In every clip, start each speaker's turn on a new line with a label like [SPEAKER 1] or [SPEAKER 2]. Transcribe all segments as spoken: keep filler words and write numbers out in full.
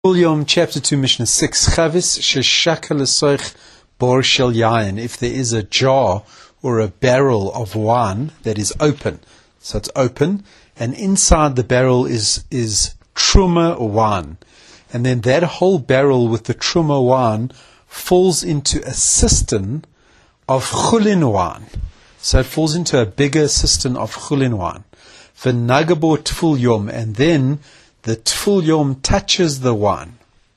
[SPEAKER 1] Yom chapter two, Mishnah six. Chavis sheshaka l'soich bor shel yayin. If there is a jar or a barrel of wine that is open, so it's open, and inside the barrel is is truma wine, and then that whole barrel with the truma wine falls into a cistern of chulin wine. So it falls into a bigger cistern of chulin wine. V'nagabo tful yom, and then the tful yom touches the wine.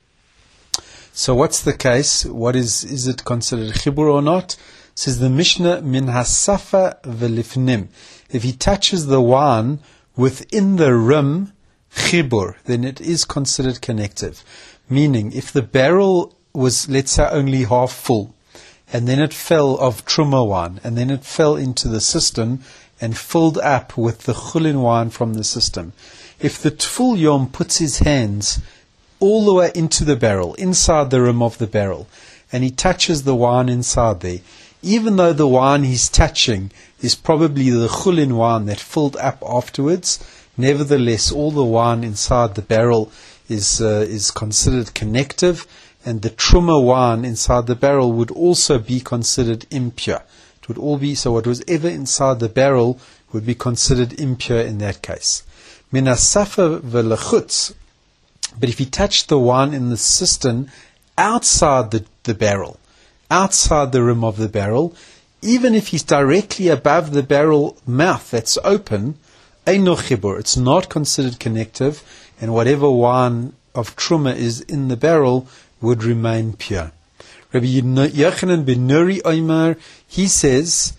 [SPEAKER 1] So what's the case? What is is it considered chibur or not? It says the Mishnah min hasafa v'lifnim. If he touches the wine within the rim, chibur, then it is considered connective. Meaning, if the barrel was, let's say, only half full, and then it fell of truma wine, and then it fell into the cistern and filled up with the chulin wine from the cistern. If the tful yom puts his hands all the way into the barrel, inside the rim of the barrel, and he touches the wine inside there, even though the wine he's touching is probably the chulin wine that filled up afterwards, nevertheless all the wine inside the barrel is uh, is considered connective, and the truma wine inside the barrel would also be considered impure. It would all be, so what was ever inside the barrel would be considered impure in that case. Minasafa v'lechutz. But if he touched the wine in the cistern outside the, the barrel, outside the rim of the barrel, even if he's directly above the barrel mouth that's open, eino chibur, it's not considered connective, and whatever wine of truma is in the barrel would remain pure. Rabbi Yochanan ben Nuri Omer, he says,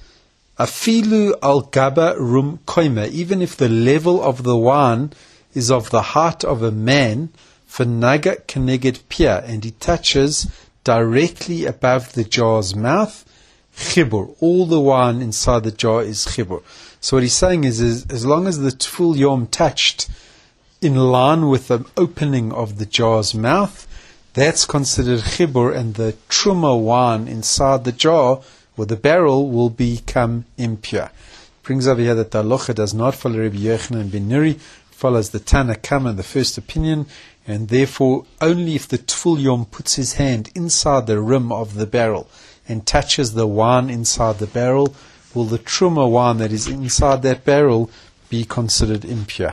[SPEAKER 1] Afilu al gaba rum koima, even if the level of the wine is of the height of a man, v'naga keneged pia, and he touches directly above the jar's mouth, chibur, all the wine inside the jar is chibur. So what he's saying is, is as long as the tful yom touched in line with the opening of the jar's mouth, that's considered chibur, and the truma wine inside the jar or the barrel will become impure. Brings over here that the halacha does not follow Rabbi Yochanan ben Nuri, follows the Tana Kama, the first opinion, and therefore only if the tful yom puts his hand inside the rim of the barrel and touches the wine inside the barrel, will the truma wine that is inside that barrel be considered impure.